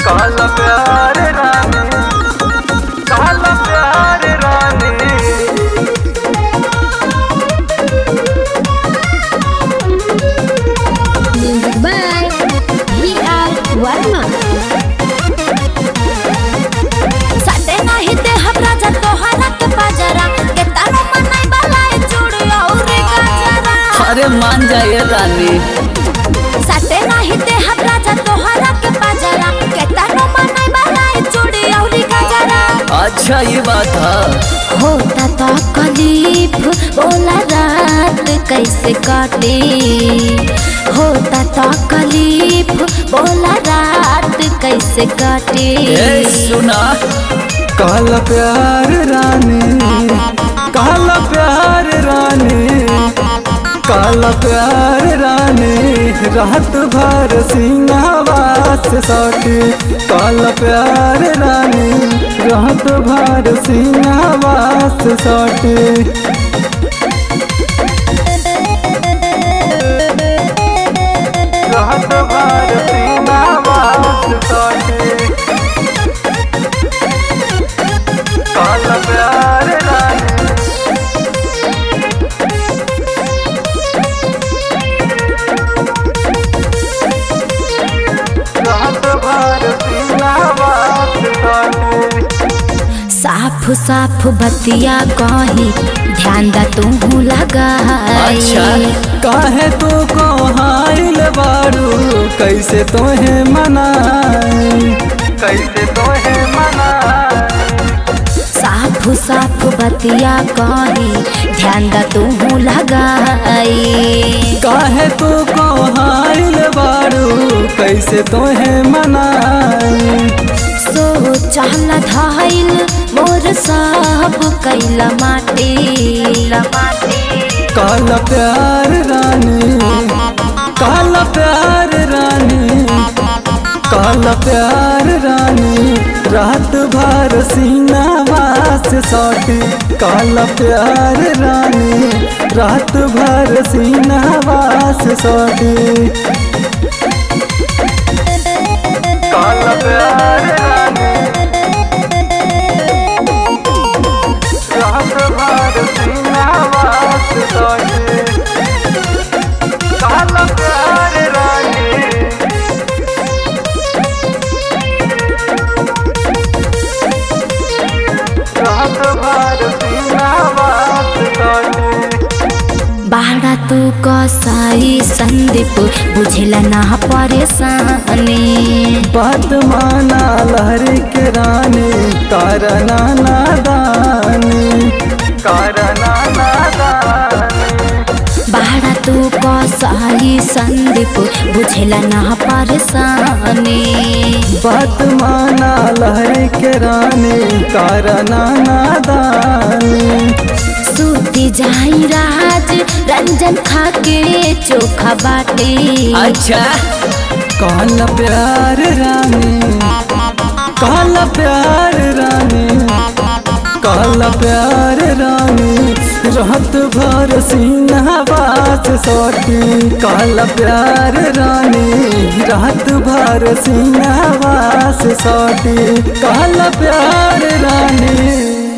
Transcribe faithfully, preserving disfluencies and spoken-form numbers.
काला प्यार रानी, काला प्यार रानी। Music by V R Varma। साडे नाही ते हबराजा तोहरा के बाजारा के तारो मनाई बालाई चूड़ी और गजरा। अरे मान जाइए रानी। साडे नहीं ते हबराजा तोहरा के बाजारा के तारो मनाई बालाई चूड़ी और गजरा। अच्छा ये बात है। होता तो कलीफ बोला रात कैसे काटे, होता तो कलीफ बोला रात कैसे काटे। ए सुना काला प्यार रानी, काला प्यार रानी, काला प्यार रानी। रात भर सिंगावास साटी, काला प्यार रानी। रात भर सिंगावास साटी। रात भर सिंगावास साटी, काला प्यार रानी। रात भर सिंगावास साटी। साफ साफ बतिया कही ध्यान दा तू लगाई। अच्छा काहे तू को हाइल बारू, कैसे तोहे मनाई, कैसे तोहे मनाई। साफ साफ बतिया कही ध्यान दा तू लगाई। काहे तू को हाइल बारू, कैसे तोहे मनाई। सोचल धाइल मोर सब कैला माटी। काला प्यार रानी, काला प्यार रानी, काला प्यार रानी। रात भर सीनावास साटी, काला प्यार रानी। रात भर सीनावास साटी, काला प्यार रानी। रात भर सीनावास साटी, काला प्यार रानी। रात भर सीनावास साटी। बाड़ा तू कसाई संदीप बुझेला ना परेशानी। बात माना लहरी के रानी, करना नादानी, करना नादानी। बाड़ा तू कसाई संदीप बुझेला ना परेशानी। बात माना लहरी के रानी, करना नादानी। सूती जाई राज रंजन खा के चोखा बाटे। अच्छा काला प्यार रानी, काला प्यार रानी, काला प्यार रानी। रात भर सीनावास साटी, काला प्यार रानी। रात भर सीनावास साटी, काला प्यार रानी।